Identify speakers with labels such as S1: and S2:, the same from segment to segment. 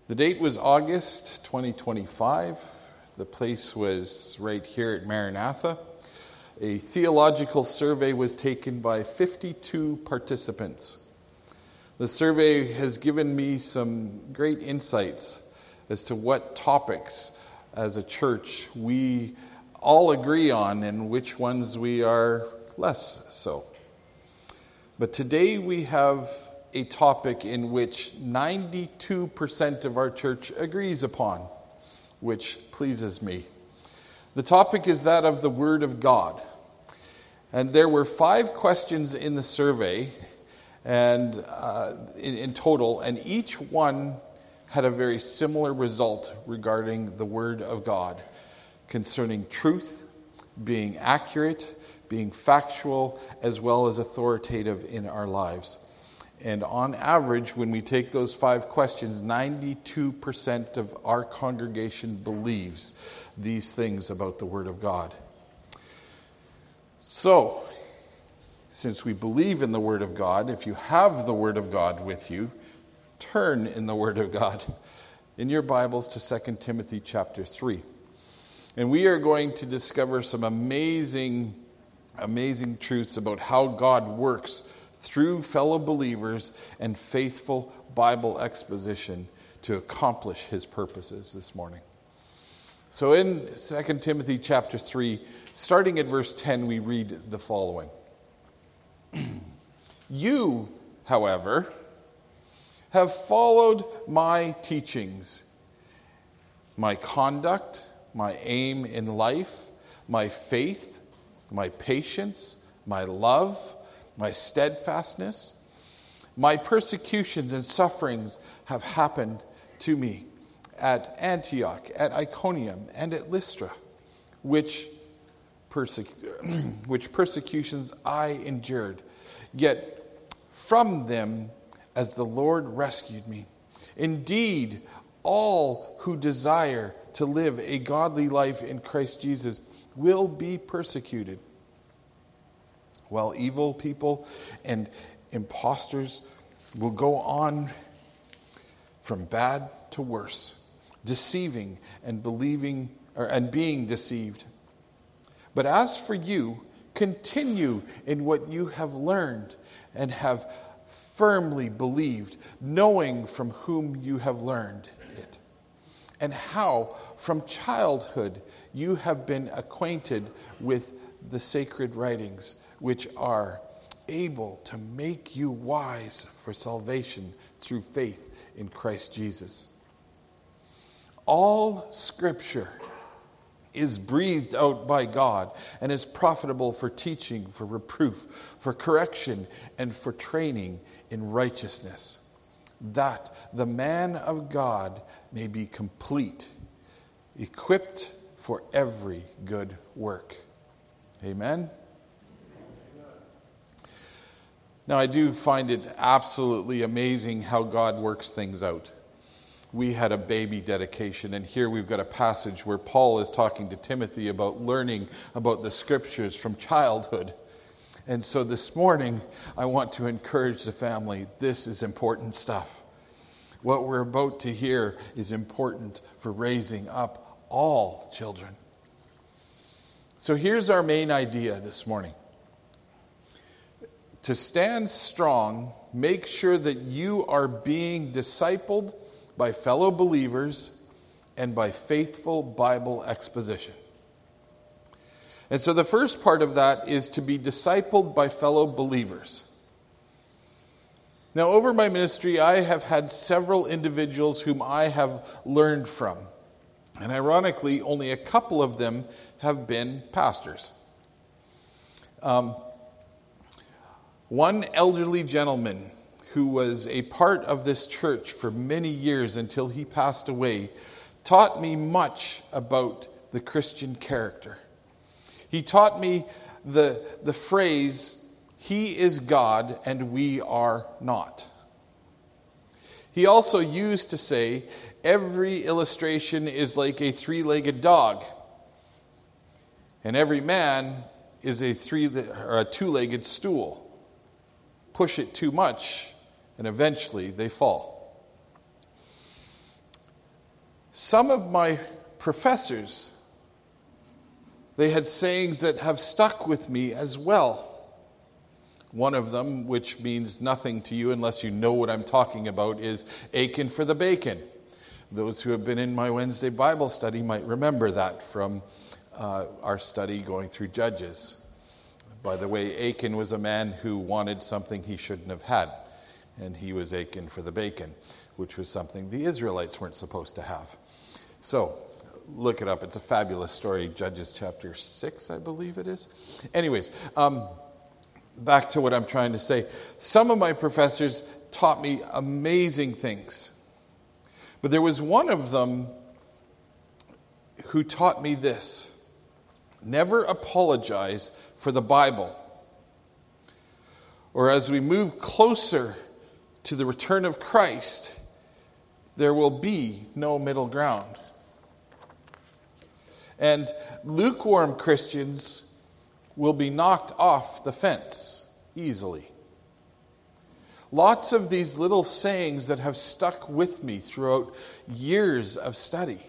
S1: The date was August 2025. The place was right here at Maranatha. A theological survey was taken by 52 participants. The survey has given me some great insights as to what topics as a church we all agree on and which ones we are less so. But today we have a topic in which 92% of our church agrees upon, which pleases me. The topic is that of the Word of God. And there were 5 questions in the survey and in total, and each one had a very similar result regarding the Word of God, concerning truth, being accurate, being factual, as well as authoritative in our lives. And on average, when we take those 5 questions, 92% of our congregation believes these things about the Word of God. So, since we believe in the Word of God, if you have the Word of God with you, turn in the Word of God in your Bibles to 2 Timothy chapter 3. And we are going to discover some amazing truths about how God works through fellow believers and faithful Bible exposition to accomplish His purposes this morning. So in 2 Timothy chapter 3, starting at verse 10, we read the following. You, however, have followed my teachings, my conduct, my aim in life, my faith, my patience, my love, my steadfastness. My persecutions and sufferings have happened to me at Antioch, at Iconium, and at Lystra, which persecutions I endured. Yet from them as the Lord rescued me. Indeed, all who desire to live a godly life in Christ Jesus will be persecuted, while evil people and impostors will go on from bad to worse, deceiving and being deceived. But as for you, continue in what you have learned and have firmly believed, knowing from whom you have learned it, and how from childhood you have been acquainted with the sacred writings, which are able to make you wise for salvation through faith in Christ Jesus. All Scripture is breathed out by God and is profitable for teaching, for reproof, for correction, and for training in righteousness, that the man of God may be complete, equipped for every good work. Amen. Now, I do find it absolutely amazing how God works things out. We had a baby dedication, and here we've got a passage where Paul is talking to Timothy about learning about the Scriptures from childhood. And so this morning, I want to encourage the family, this is important stuff. What we're about to hear is important for raising up all children. So here's our main idea this morning. To stand strong, make sure that you are being discipled by fellow believers and by faithful Bible exposition. And so the first part of that is to be discipled by fellow believers. Now, over my ministry, I have had several individuals whom I have learned from. And ironically, only a couple of them have been pastors. One elderly gentleman who was a part of this church for many years until he passed away taught me much about the Christian character. He taught me the phrase, "He is God and we are not." He also used to say, every illustration is like a 3-legged dog, and every man is a 2-legged stool. Push it too much, and eventually they fall. Some of my professors, they had sayings that have stuck with me as well. One of them, which means nothing to you unless you know what I'm talking about, is aching for the bacon. Those who have been in my Wednesday Bible study might remember that from our study going through Judges. By the way, Achan was a man who wanted something he shouldn't have had, and he was aching for the bacon, which was something the Israelites weren't supposed to have. So, look it up. It's a fabulous story. Judges chapter 6, I believe it is. Anyways, back to what I'm trying to say. Some of my professors taught me amazing things. But there was one of them who taught me this: never apologize for the Bible. Or as we move closer to the return of Christ, there will be no middle ground. And lukewarm Christians will be knocked off the fence easily. Lots of these little sayings that have stuck with me throughout years of study.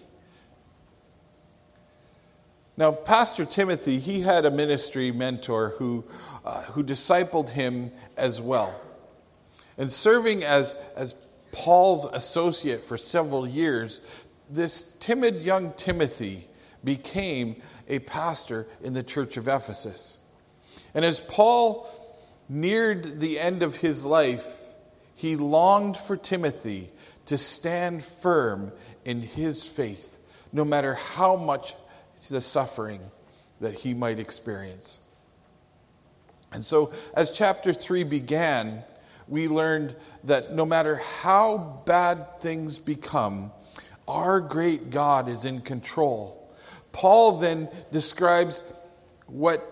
S1: Now, Pastor Timothy, he had a ministry mentor who discipled him as well. And serving as Paul's associate for several years, this timid young Timothy became a pastor in the church of Ephesus. And as Paul neared the end of his life, he longed for Timothy to stand firm in his faith, no matter how much the suffering that he might experience. And so, as chapter 3 began, we learned that no matter how bad things become, our great God is in control. Paul then describes what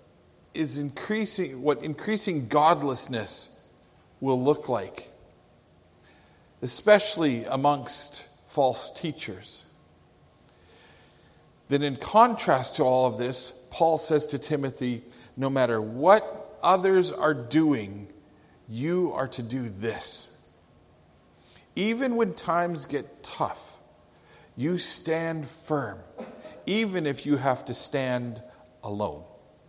S1: increasing godlessness will look like, especially amongst false teachers. Then in contrast to all of this, Paul says to Timothy, no matter what others are doing, you are to do this. Even when times get tough, you stand firm, even if you have to stand alone.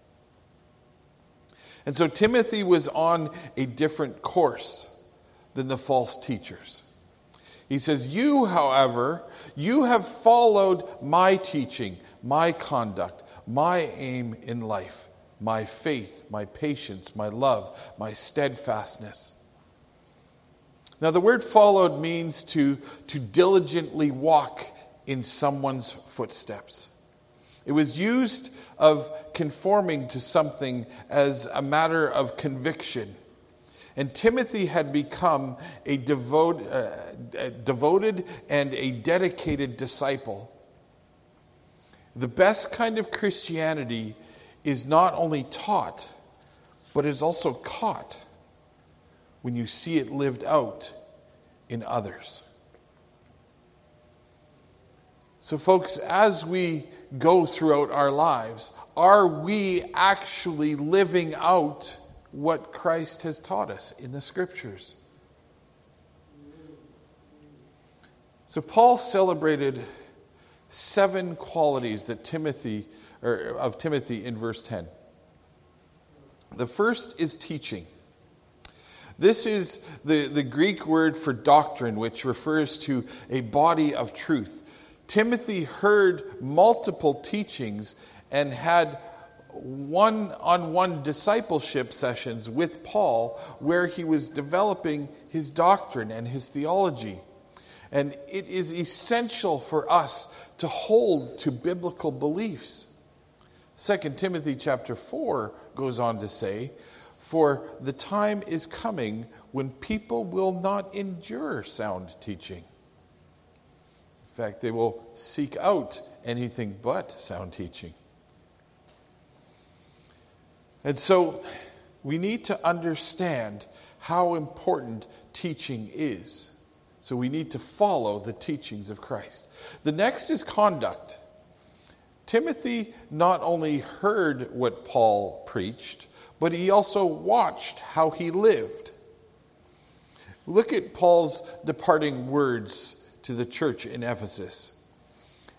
S1: And so Timothy was on a different course than the false teachers. He says, you, however, you have followed my teaching, my conduct, my aim in life, my faith, my patience, my love, my steadfastness. Now, the word followed means to diligently walk in someone's footsteps. It was used of conforming to something as a matter of conviction. And Timothy had become a devoted and a dedicated disciple. The best kind of Christianity is not only taught, but is also caught when you see it lived out in others. So folks, as we go throughout our lives, are we actually living out what Christ has taught us in the Scriptures? So Paul celebrated 7 qualities that Timothy in verse 10. The first is teaching. This is the Greek word for doctrine, which refers to a body of truth. Timothy heard multiple teachings and had one-on-one discipleship sessions with Paul where he was developing his doctrine and his theology. And it is essential for us to hold to biblical beliefs. 2 Timothy chapter 4 goes on to say, for the time is coming when people will not endure sound teaching. In fact, they will seek out anything but sound teaching. And so we need to understand how important teaching is. So we need to follow the teachings of Christ. The next is conduct. Timothy not only heard what Paul preached, but he also watched how he lived. Look at Paul's departing words to the church in Ephesus.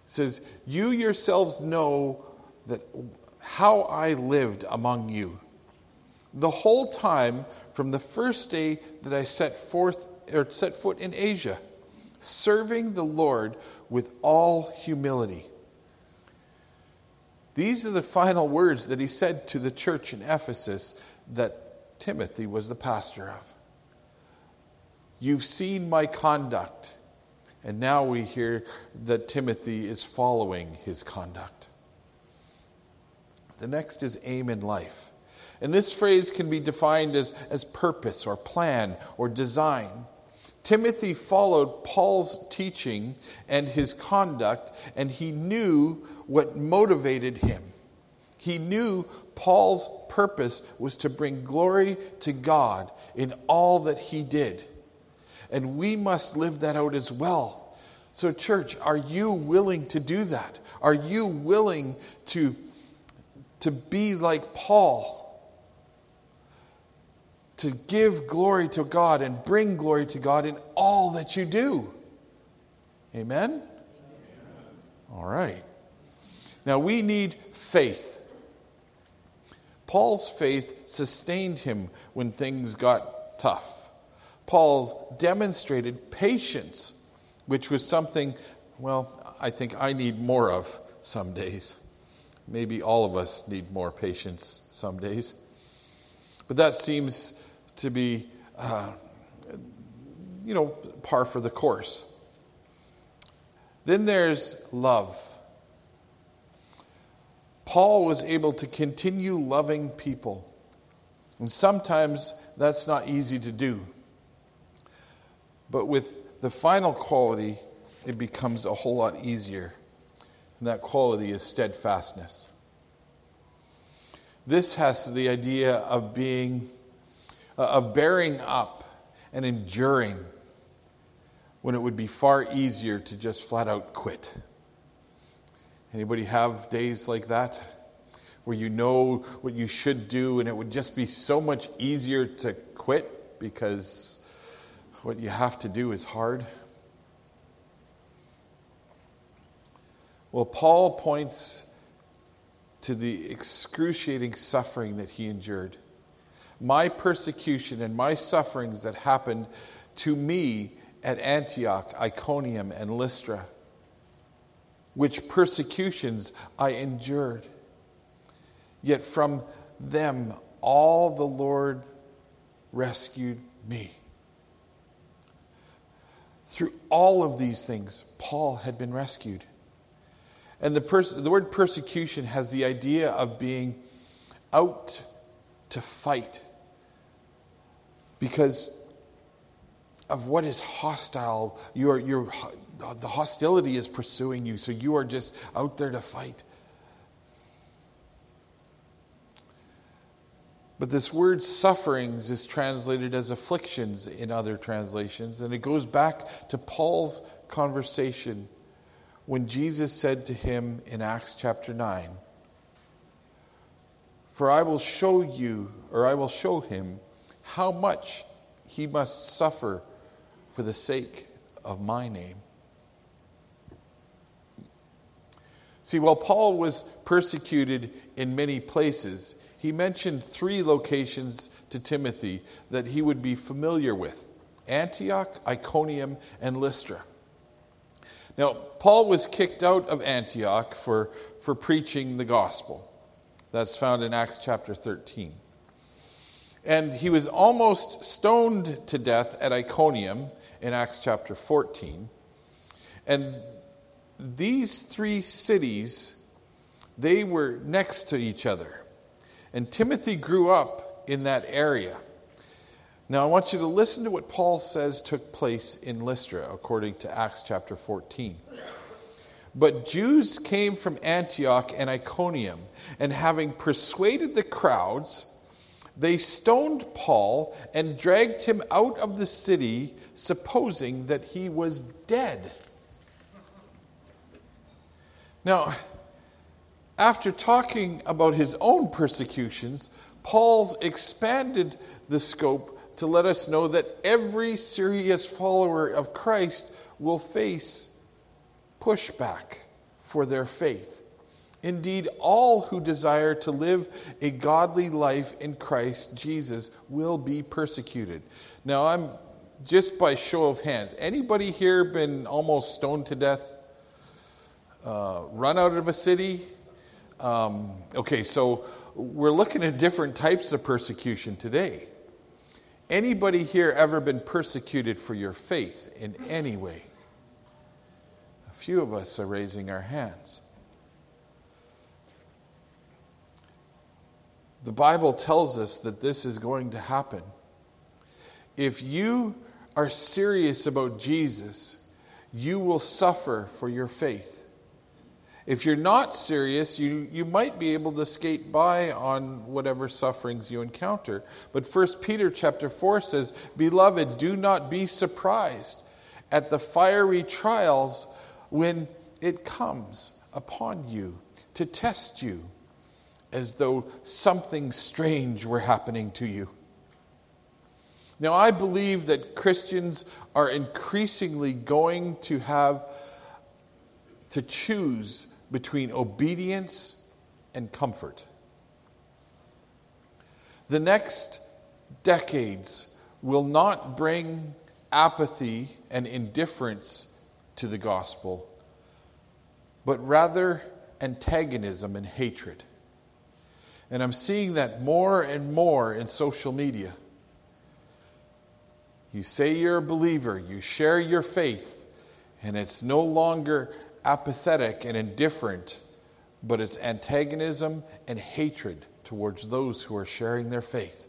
S1: says, "You yourselves know that how I lived among you the whole time from the first day that I set foot in Asia, serving the Lord with all humility." These are the final words that he said to the church in Ephesus that Timothy was the pastor of. You've seen my conduct. And now we hear that Timothy is following his conduct. The next is aim in life. And this phrase can be defined as purpose or plan or design. Timothy followed Paul's teaching and his conduct, and he knew what motivated him. He knew Paul's purpose was to bring glory to God in all that he did. And we must live that out as well. So, church, are you willing to do that? Are you willing to be like Paul? To give glory to God and bring glory to God in all that you do? Amen? Amen. All right. Now, we need faith. Paul's faith sustained him when things got tough. Paul demonstrated patience, which was something, well, I think I need more of some days. Maybe all of us need more patience some days. But that seems to be, par for the course. Then there's love. Paul was able to continue loving people. And sometimes that's not easy to do. But with the final quality, it becomes a whole lot easier. And that quality is steadfastness. This has the idea of bearing up and enduring when it would be far easier to just flat out quit. Anybody have days like that? Where you know what you should do and it would just be so much easier to quit because what you have to do is hard? Well, Paul points to the excruciating suffering that he endured. My persecution and my sufferings that happened to me at Antioch, Iconium, and Lystra, which persecutions I endured. Yet from them all the Lord rescued me. Through all of these things, Paul had been rescued. And the word persecution has the idea of being out to fight because of what is hostile. The hostility is pursuing you, so you are just out there to fight. But this word sufferings is translated as afflictions in other translations, and it goes back to Paul's conversation when Jesus said to him in Acts chapter 9, "For I will show him how much he must suffer for the sake of my name." See, while Paul was persecuted in many places, he mentioned 3 locations to Timothy that he would be familiar with: Antioch, Iconium, and Lystra. Now, Paul was kicked out of Antioch for preaching the gospel. That's found in Acts chapter 13. And he was almost stoned to death at Iconium in Acts chapter 14. And these 3 cities, they were next to each other. And Timothy grew up in that area. Now I want you to listen to what Paul says took place in Lystra, according to Acts chapter 14. "But Jews came from Antioch and Iconium, and having persuaded the crowds, they stoned Paul and dragged him out of the city, supposing that he was dead." Now, after talking about his own persecutions, Paul's expanded the scope to let us know that every serious follower of Christ will face pushback for their faith. Indeed, all who desire to live a godly life in Christ Jesus will be persecuted. Now, I'm just by show of hands, anybody here been almost stoned to death? Run out of a city? Okay, so we're looking at different types of persecution today. Anybody here ever been persecuted for your faith in any way? A few of us are raising our hands. The Bible tells us that this is going to happen. If you are serious about Jesus, you will suffer for your faith. If you're not serious, you might be able to skate by on whatever sufferings you encounter. But 1 Peter chapter 4 says, "Beloved, do not be surprised at the fiery trials when it comes upon you to test you, as though something strange were happening to you." Now, I believe that Christians are increasingly going to have to choose between obedience and comfort. The next decades will not bring apathy and indifference to the gospel, but rather antagonism and hatred. And I'm seeing that more and more in social media. You say you're a believer, you share your faith, and it's no longer apathetic and indifferent, but it's antagonism and hatred towards those who are sharing their faith.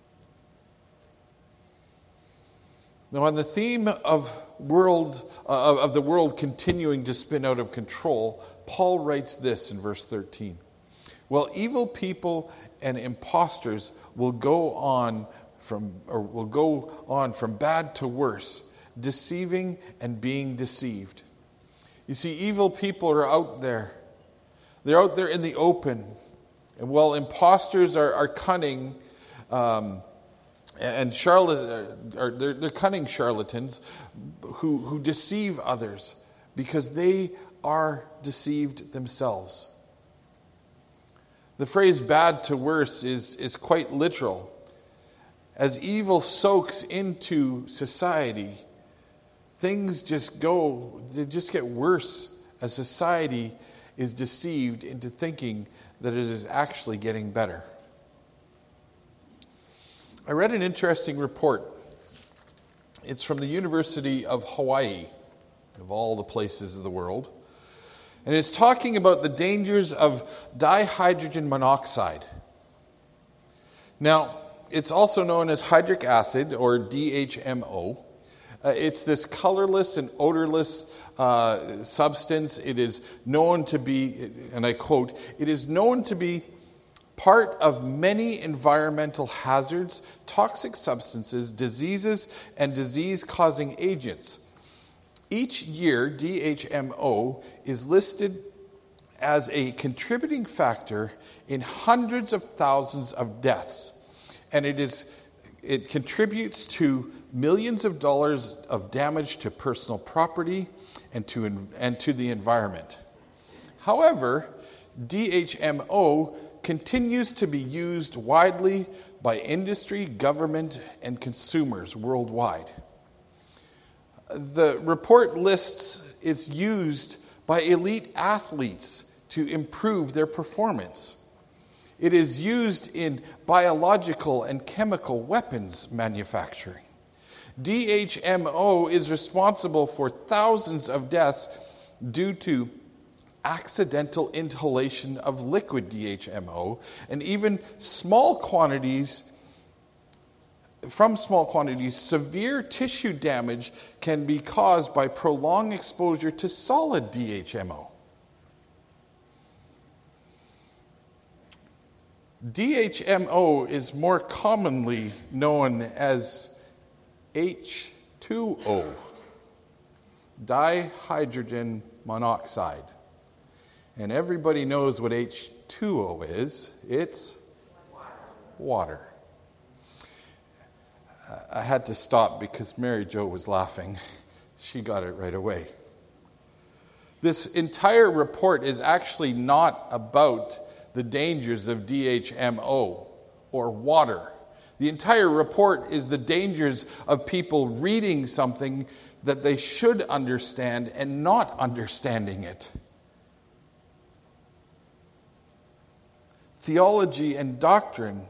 S1: Now, on the theme of the world continuing to spin out of control, Paul writes this in verse 13. "Well, evil people and impostors will go on from bad to worse, deceiving and being deceived." You see, evil people are out there. They're out there in the open. And while imposters are cunning, and they're cunning charlatans who deceive others because they are deceived themselves. The phrase "bad to worse" is quite literal. As evil soaks into society, things just get worse as society is deceived into thinking that it is actually getting better. I read an interesting report. It's from the University of Hawaii, of all the places of the world. And it's talking about the dangers of dihydrogen monoxide. Now, it's also known as hydric acid, or DHMO. It's this colorless and odorless substance. It is known to be, and I quote, "It is known to be part of many environmental hazards, toxic substances, diseases, and disease-causing agents. Each year, DHMO is listed as a contributing factor in hundreds of thousands of deaths, and it contributes to millions of dollars of damage to personal property and to the environment. However, DHMO continues to be used widely by industry, government, and consumers worldwide. The report lists it's used by elite athletes to improve their performance. It is used in biological and chemical weapons manufacturing. DHMO is responsible for thousands of deaths due to accidental inhalation of liquid DHMO, and even small quantities, severe tissue damage can be caused by prolonged exposure to solid DHMO. DHMO is more commonly known as H2O, dihydrogen monoxide. And everybody knows what H2O is. It's water. I had to stop because Mary Jo was laughing. She got it right away. This entire report is actually not about the dangers of DHMO or water. The entire report is the dangers of people reading something that they should understand and not understanding it. Theology and doctrine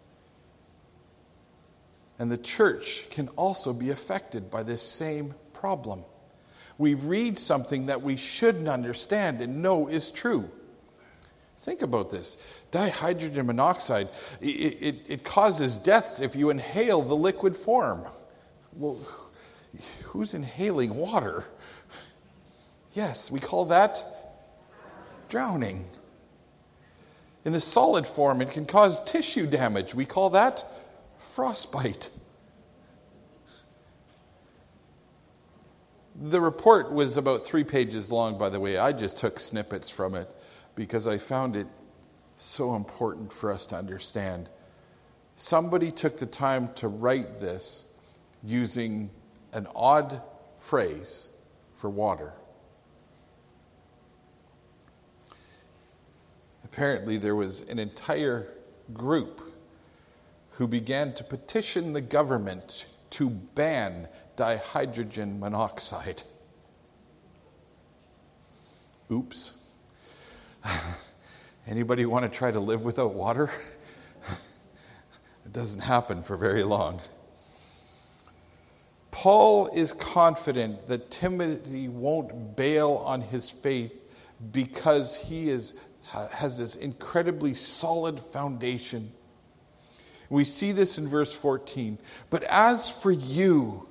S1: and the church can also be affected by this same problem. We read something that we shouldn't understand and know is true. Think about this. Dihydrogen monoxide, it causes deaths if you inhale the liquid form. Well, who's inhaling water? Yes, we call that drowning. In the solid form, it can cause tissue damage. We call that frostbite. The report was about 3 pages long, by the way. I just took snippets from it because I found it so important for us to understand. Somebody took the time to write this using an odd phrase for water. Apparently, there was an entire group who began to petition the government to ban dihydrogen monoxide. Oops. Anybody want to try to live without water? It doesn't happen for very long. Paul is confident that Timothy won't bail on his faith because he has this incredibly solid foundation. We see this in verse 14. But as for you,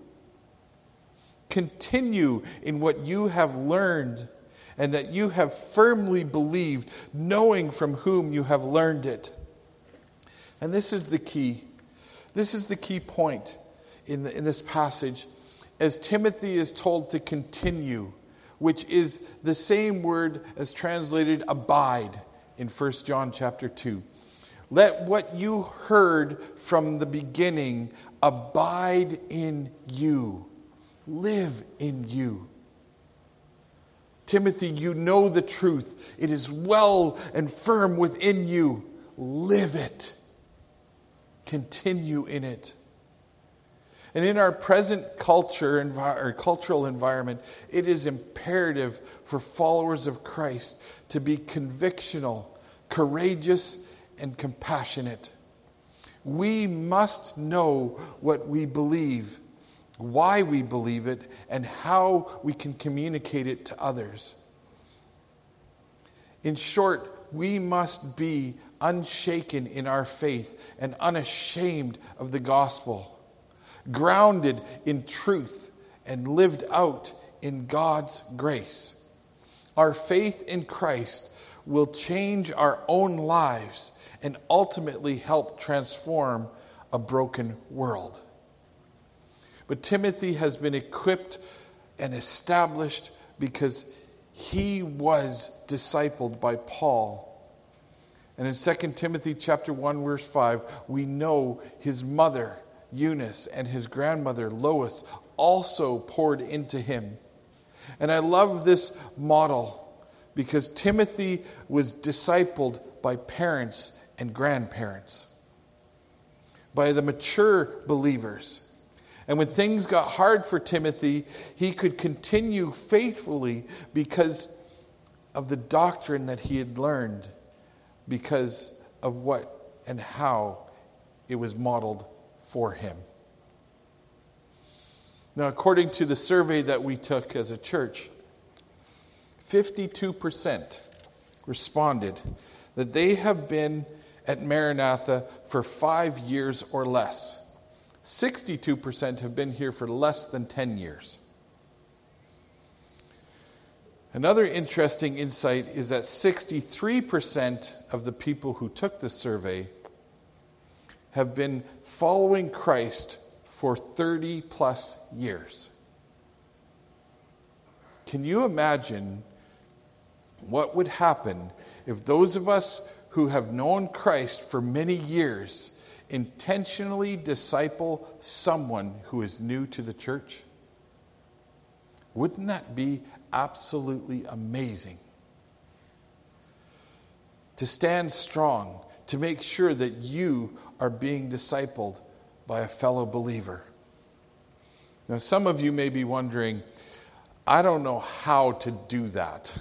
S1: continue in what you have learned and that you have firmly believed, knowing from whom you have learned it. And this is the key. This is the key point in this passage. As Timothy is told to continue, which is the same word as translated abide in 1 John chapter 2. Let what you heard from the beginning abide in you. Live in you. Timothy, you know the truth. It is well and firm within you. Live it. Continue in it. And in our present cultural environment, it is imperative for followers of Christ to be convictional, courageous, and compassionate. We must know what we believe, why we believe it, and how we can communicate it to others. In short, we must be unshaken in our faith and unashamed of the gospel, grounded in truth and lived out in God's grace. Our faith in Christ will change our own lives and ultimately help transform a broken world. But Timothy has been equipped and established because he was discipled by Paul. And in 2 Timothy chapter 1, verse 5, we know his mother, Eunice, and his grandmother, Lois, also poured into him. And I love this model because Timothy was discipled by parents and grandparents, by the mature believers. And when things got hard for Timothy, he could continue faithfully because of the doctrine that he had learned, because of what and how it was modeled for him. Now, according to the survey that we took as a church, 52% responded that they have been at Maranatha for 5 years or less. 62% have been here for less than 10 years. Another interesting insight is that 63% of the people who took the survey have been following Christ for 30 plus years. Can you imagine what would happen if those of us who have known Christ for many years intentionally disciple someone who is new to the church? Wouldn't that be absolutely amazing. To stand strong, to make sure that you are being discipled by a fellow believer. Now, some of you may be wondering, I don't know how to do that.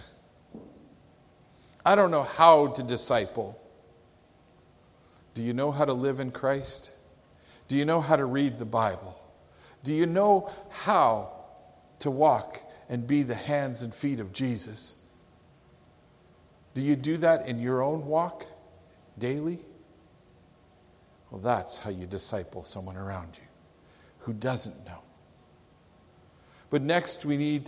S1: I don't know how to disciple. Do you know how to live in Christ? Do you know how to read the Bible? Do you know how to walk and be the hands and feet of Jesus? Do you do that in your own walk daily? Well, that's how you disciple someone around you who doesn't know. But next we need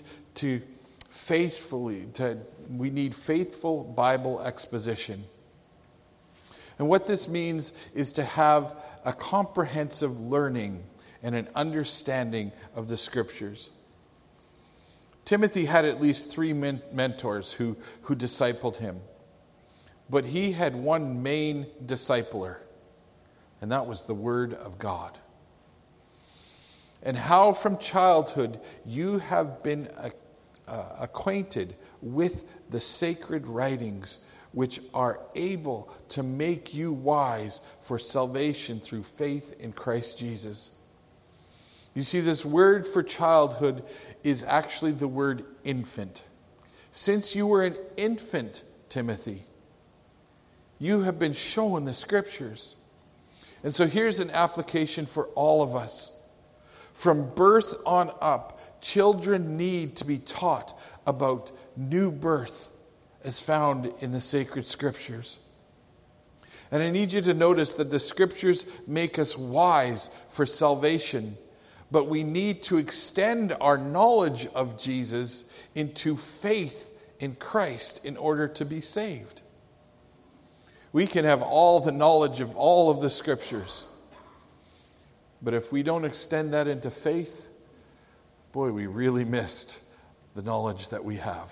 S1: faithful Bible exposition. And what this means is to have a comprehensive learning and an understanding of the Scriptures. Timothy had at least 3 mentors who discipled him. But he had one main discipler, and that was the Word of God. And how from childhood you have been acquainted with the sacred writings, which are able to make you wise for salvation through faith in Christ Jesus. You see, this word for childhood is actually the word infant. Since you were an infant, Timothy, you have been shown the Scriptures. And so here's an application for all of us. From birth on up, children need to be taught about new birth as found in the sacred Scriptures. And I need you to notice that the Scriptures make us wise for salvation, but we need to extend our knowledge of Jesus into faith in Christ in order to be saved. We can have all the knowledge of all of the Scriptures, but if we don't extend that into faith, boy, we really missed the knowledge that we have.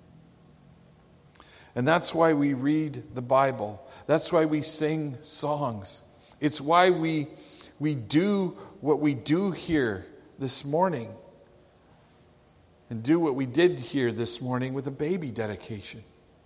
S1: And that's why we read the Bible. That's why we sing songs. It's why we do what we do here this morning. And do what we did here this morning with a baby dedication.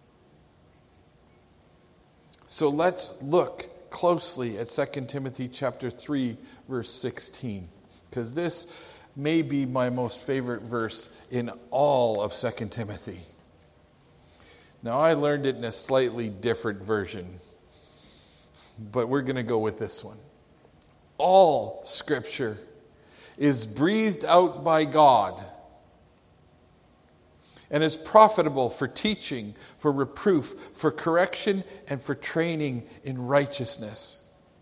S1: So let's look closely at 2 Timothy chapter 3, verse 16. Because this may be my most favorite verse in all of 2 Timothy. Now, I learned it in a slightly different version, but we're going to go with this one. All Scripture is breathed out by God and is profitable for teaching, for reproof, for correction, and for training in righteousness.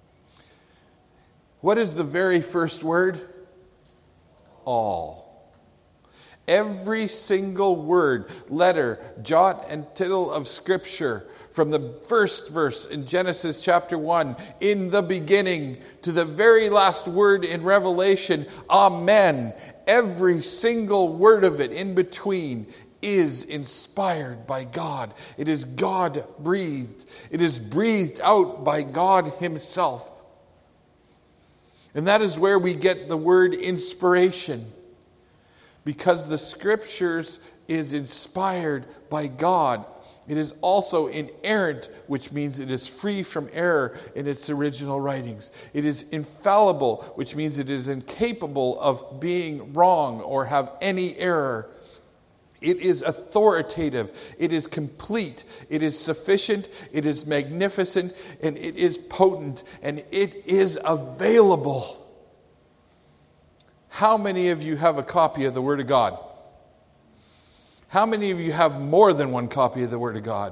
S1: What is the very first word? All. Every single word, letter, jot, and tittle of Scripture, from the first verse in Genesis chapter 1, in the beginning, to the very last word in Revelation, Amen. Every single word of it in between is inspired by God. It is God-breathed. It is breathed out by God Himself. And that is where we get the word inspiration. Because the Scriptures is inspired by God. It is also inerrant, which means it is free from error in its original writings. It is infallible, which means it is incapable of being wrong or have any error. It is authoritative. It is complete. It is sufficient. It is magnificent. And it is potent. And it is available. How many of you have a copy of the Word of God? How many of you have more than one copy of the Word of God?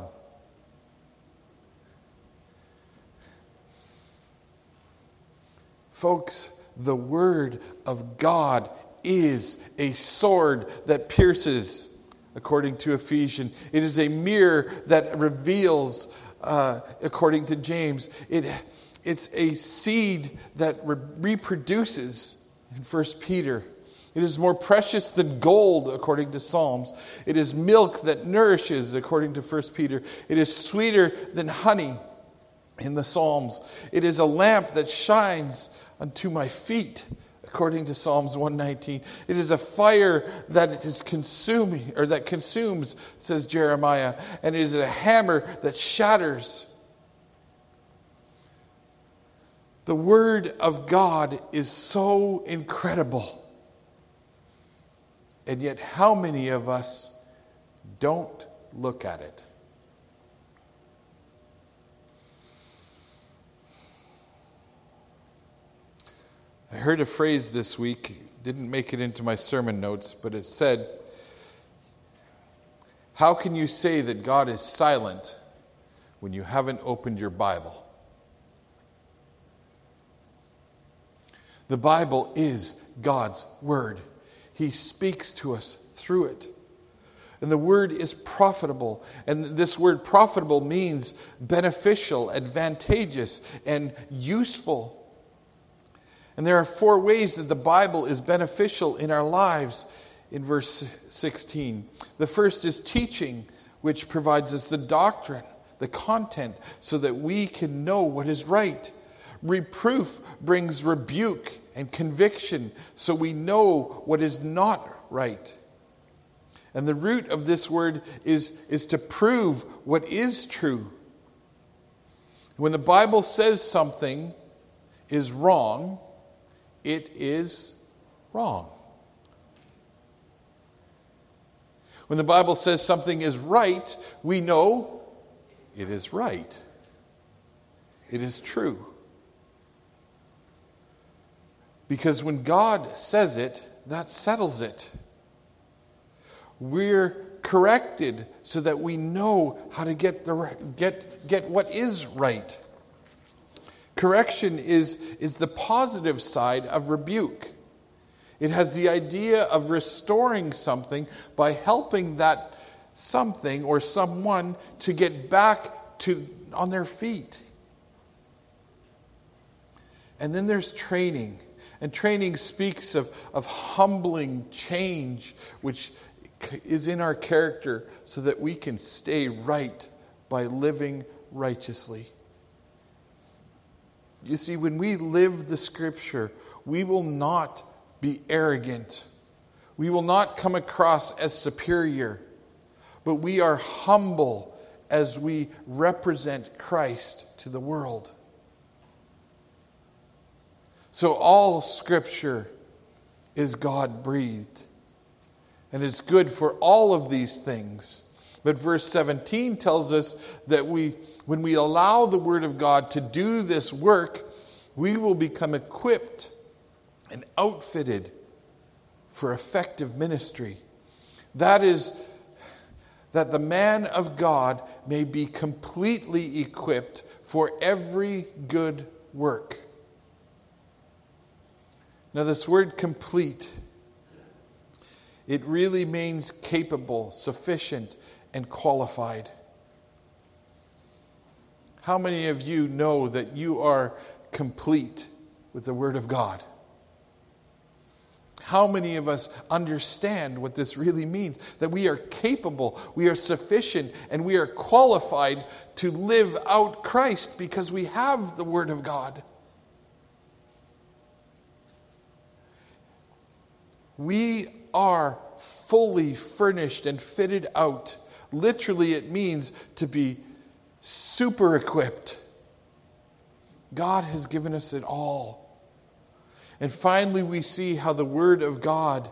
S1: Folks, the Word of God is a sword that pierces, according to Ephesians. It is a mirror that reveals, according to James. It's a seed that reproduces, in 1 Peter. It is more precious than gold, according to Psalms. It is milk that nourishes, according to 1 Peter. It is sweeter than honey, in the Psalms. It is a lamp that shines unto my feet, according to Psalms 119. It is a fire that is consuming, or that consumes, says Jeremiah, and it is a hammer that shatters. The Word of God is so incredible. And yet, how many of us don't look at it? I heard a phrase this week, didn't make it into my sermon notes, but it said, "How can you say that God is silent when you haven't opened your Bible?" The Bible is God's Word. He speaks to us through it. And the Word is profitable. And this word profitable means beneficial, advantageous, and useful. And there are 4 ways that the Bible is beneficial in our lives in verse 16. The first is teaching, which provides us the doctrine, the content, so that we can know what is right. Reproof brings rebuke and conviction, so we know what is not right. And the root of this word is to prove what is true. When the Bible says something is wrong, it is wrong. When the Bible says something is right, we know it is right. It is true. Because when God says it, that settles it. We're corrected so that we know how to get what is right. Correction is the positive side of rebuke. It has the idea of restoring something by helping that something or someone to get back on their feet. And then there's training. And training speaks of humbling change, which is in our character so that we can stay right by living righteously. You see, when we live the Scripture, we will not be arrogant. We will not come across as superior, but we are humble as we represent Christ to the world. So all Scripture is God-breathed, and it's good for all of these things. But verse 17 tells us that when we allow the Word of God to do this work, we will become equipped and outfitted for effective ministry. That is, that the man of God may be completely equipped for every good work. Now, this word complete, it really means capable, sufficient, and qualified. How many of you know that you are complete with the Word of God? How many of us understand what this really means? That we are capable, we are sufficient, and we are qualified to live out Christ because we have the Word of God. We are fully furnished and fitted out. Literally, it means to be super equipped. God has given us it all. And finally, we see how the Word of God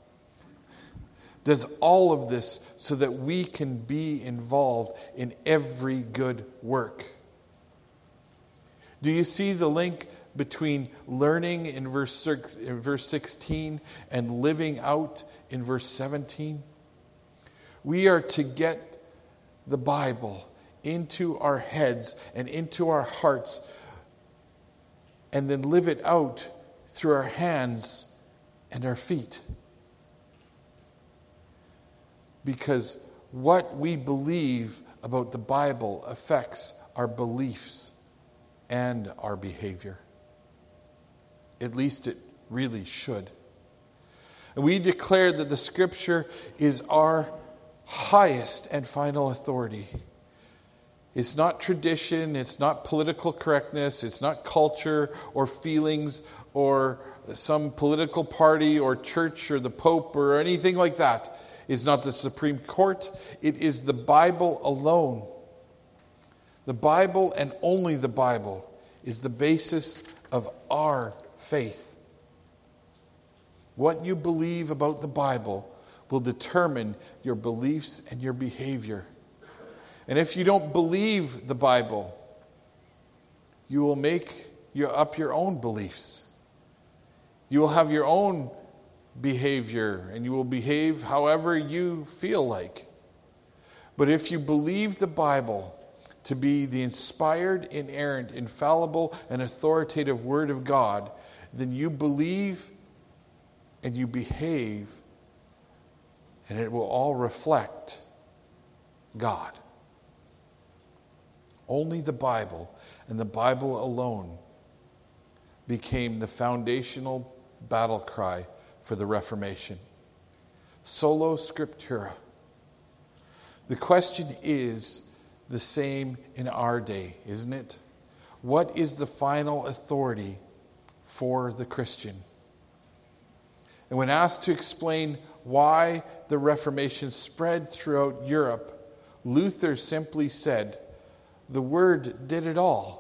S1: does all of this so that we can be involved in every good work. Do you see the link between learning in verse 16 and living out in verse 17? We are to get the Bible into our heads and into our hearts and then live it out through our hands and our feet. Because what we believe about the Bible affects our beliefs and our behavior. At least it really should. And we declare that the Scripture is our highest and final authority. It's not tradition, it's not political correctness, it's not culture or feelings or some political party or church or the Pope or anything like that. It's not the Supreme Court. It is the Bible alone. The Bible and only the Bible is the basis of our faith. What you believe about the Bible will determine your beliefs and your behavior. And if you don't believe the Bible, you will make up your own beliefs. You will have your own behavior, and you will behave however you feel like. But if you believe the Bible to be the inspired, inerrant, infallible, and authoritative Word of God, then you believe and you behave, and it will all reflect God. Only the Bible and the Bible alone became the foundational battle cry for the Reformation. Sola Scriptura. The question is the same in our day, isn't it? What is the final authority for the Christian? And when asked to explain why the Reformation spread throughout Europe, Luther simply said, "The Word did it all."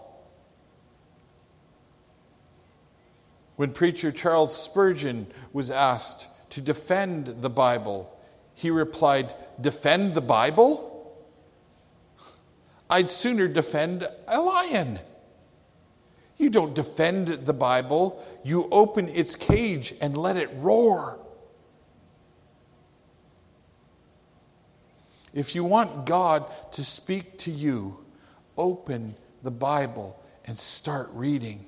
S1: When preacher Charles Spurgeon was asked to defend the Bible, he replied, "Defend the Bible? I'd sooner defend a lion." You don't defend the Bible, you open its cage and let it roar. If you want God to speak to you, open the Bible and start reading.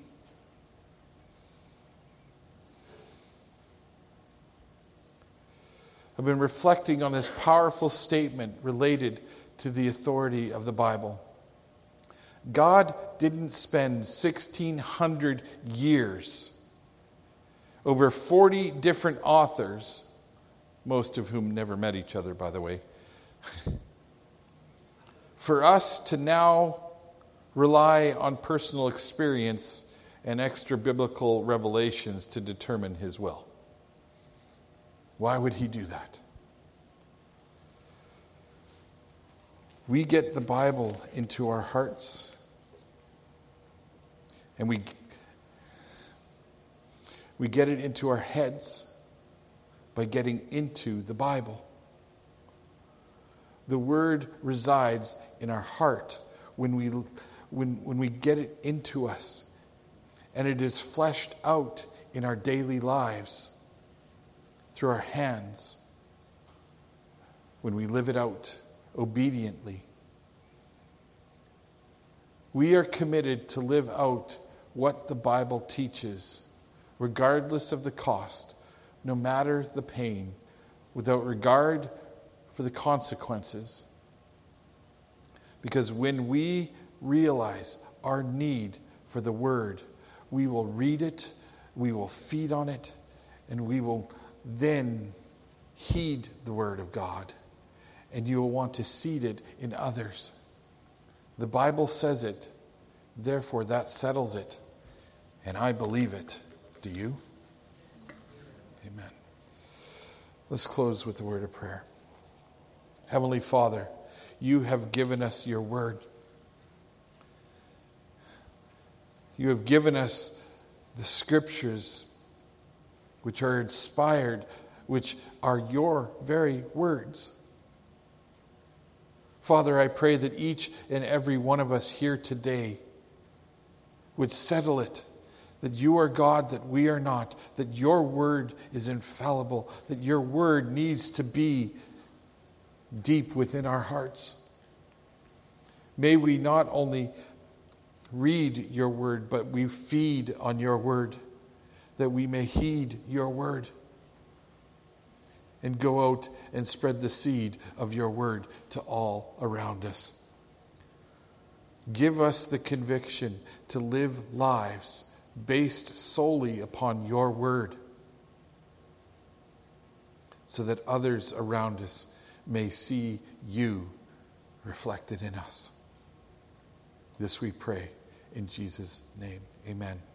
S1: I've been reflecting on this powerful statement related to the authority of the Bible. God didn't spend 1,600 years, over 40 different authors, most of whom never met each other, by the way, for us to now rely on personal experience and extra biblical revelations to determine His will. Why would He do that? We get the Bible into our hearts, and we get it into our heads by getting into the Bible. The Word resides in our heart when we get it into us, and it is fleshed out in our daily lives through our hands when we live it out obediently. We are committed to live out what the Bible teaches, regardless of the cost, no matter the pain, without regard for the consequences. Because when we realize our need for the Word, we will read it, we will feed on it, and we will then heed the Word of God. And you will want to seed it in others. The Bible says it, therefore that settles it. And I believe it. Do you? Amen. Let's close with a word of prayer. Heavenly Father, you have given us your word. You have given us the scriptures which are inspired, which are your very words. Father, I pray that each and every one of us here today would settle it, that you are God, that we are not, that your word is infallible, that your word needs to be deep within our hearts. May we not only read your word, but we feed on your word, that we may heed your word and go out and spread the seed of your word to all around us. Give us the conviction to live lives based solely upon your word, so that others around us may see you reflected in us. This we pray in Jesus' name. Amen.